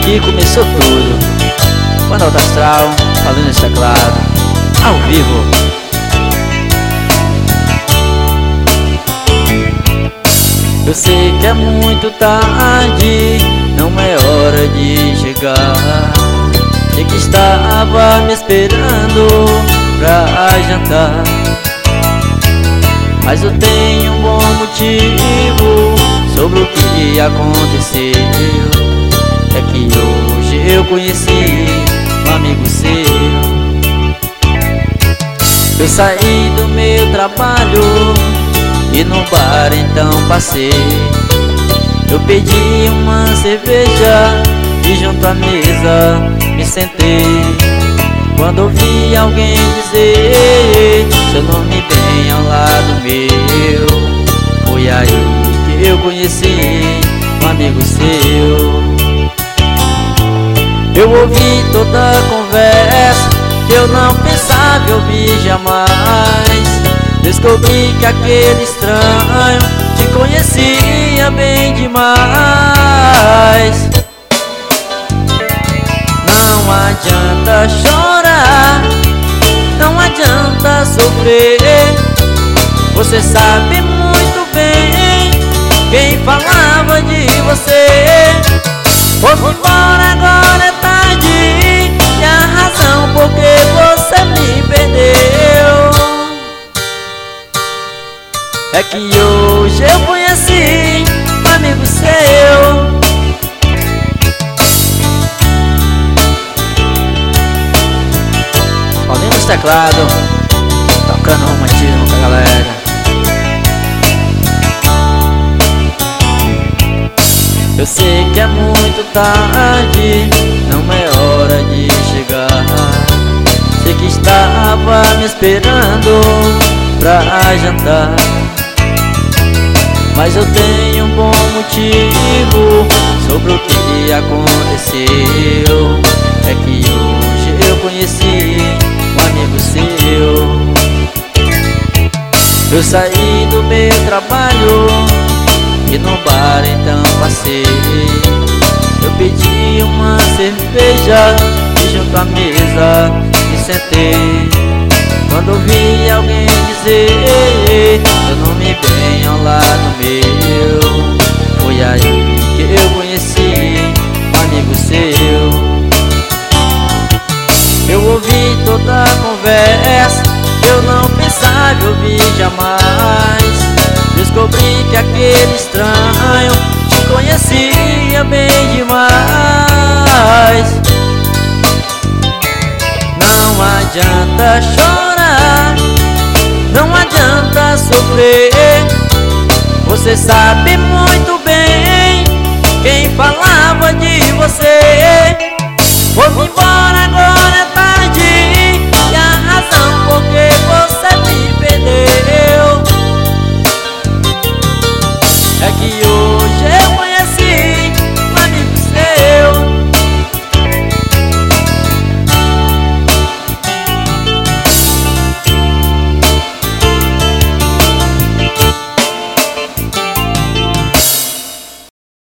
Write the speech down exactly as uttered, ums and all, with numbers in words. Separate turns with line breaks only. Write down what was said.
aqui começou tudo. Banda Alto Astral, falando nesse teclado, ao vivo. Eu sei que é muito tarde, não é hora de chegar. Sei que estava me esperando pra jantar, mas eu tenho um bom motivo sobre o que aconteceu. É que hoje eu conheci um amigo seu. Eu saí do meu trabalho e no bar então passei. Eu pedi uma cerveja e junto à mesa me sentei. Quando ouvi alguém dizer seu nome bem ao lado meu, foi aí que eu conheci um amigo seu. Eu ouvi toda a conversa que eu não pensava ouvir jamais. Descobri que aquele estranho te conhecia bem demais. Não adianta chorar, não adianta sofrer. Você sabe muito bem quem falava de você. Vou embora, agora é tarde, e a razão por que você me perdeu é que hoje eu conheci um amigo seu. Paulinho nos teclados, tocando romantismo com a galera. Eu sei que é muito tarde, não é hora de chegar. Sei que estava me esperando pra jantar, mas eu tenho um bom motivo sobre o que aconteceu. É que hoje eu conheci um amigo seu. Eu saí do meu trabalho e no bar então passei. Eu pedi uma cerveja e junto à mesa me sentei. Quando ouvi alguém dizer seu nome bem ao lado meu, foi aí que eu conheci um amigo seu. Eu ouvi toda a conversa que eu não pensava ouvir jamais. Descobri que aquele estranho te conhecia bem demais. Não adianta chorar, não adianta sofrer. Você sabe muito bem quem falava de você. Vou embora.